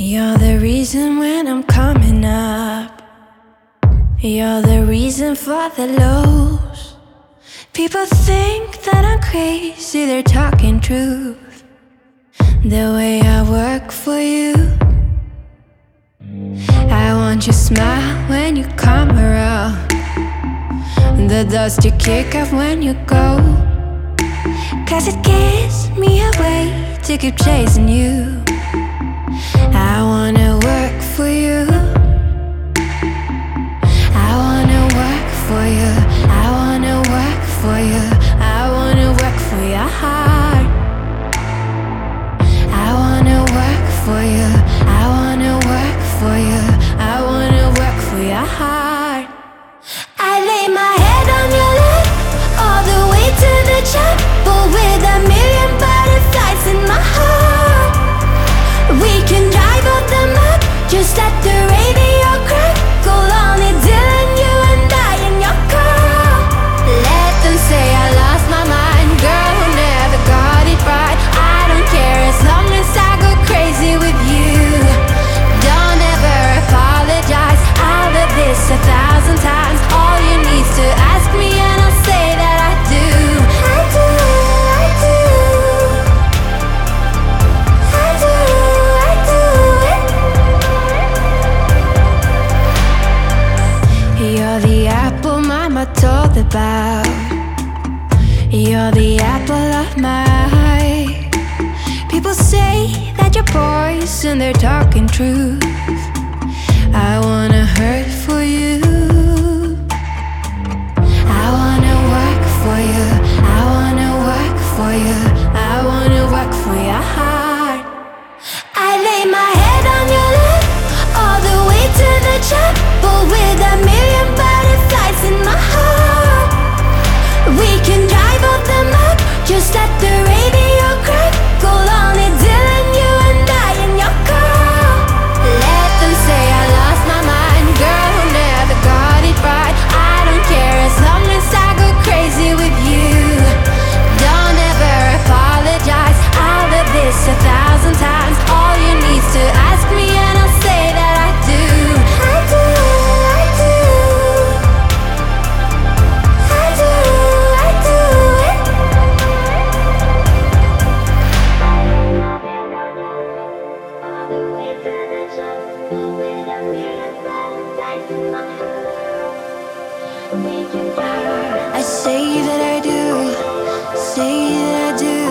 You're the reason when I'm coming up. You're the reason for the lows. People think that I'm crazy, they're talking truth. The way I work for you, I want your smile when you come around, the dust you kick off when you go. 'Cause it gives me a way to keep chasing you. I wanna work for you. I wanna work for you. I wanna work for you. I wanna work for your heart. I wanna work for you. I wanna work for you. I wanna work for your heart. I lay my head on your lap, all the way to the chapel, with a million butterflies in my heart. We can drive off the map, just let the radio crackle on it, Dylan, you and I in your car. Let them say I lost my mind, girl who never got it right. I don't care as long as I go crazy with you. Don't ever apologize, I'll live this 1,000 times. All you need is to ask me and I'll say that I do. I do, I do, I do, I do it. You're the apple mama told about. You're the apple of my eye. People say that you're poison, they're talking truth. I wanna hurt for you. I wanna work for you. I wanna work for you. I wanna work for your heart. I lay my head on your lap, all the way to the chapel, with a million butterflies in my heart. We can drive off the map, just let the radio crackle on it, Dylan, you and I in your car. Let them say I lost my mind, girl who never got it right. I don't care as long as I go crazy with you. Don't ever apologize, I'll live this 1,000 times. All you need is to ask me and I'll say that I do. I do, I do, I do, I do it. I say that I do, say that I do.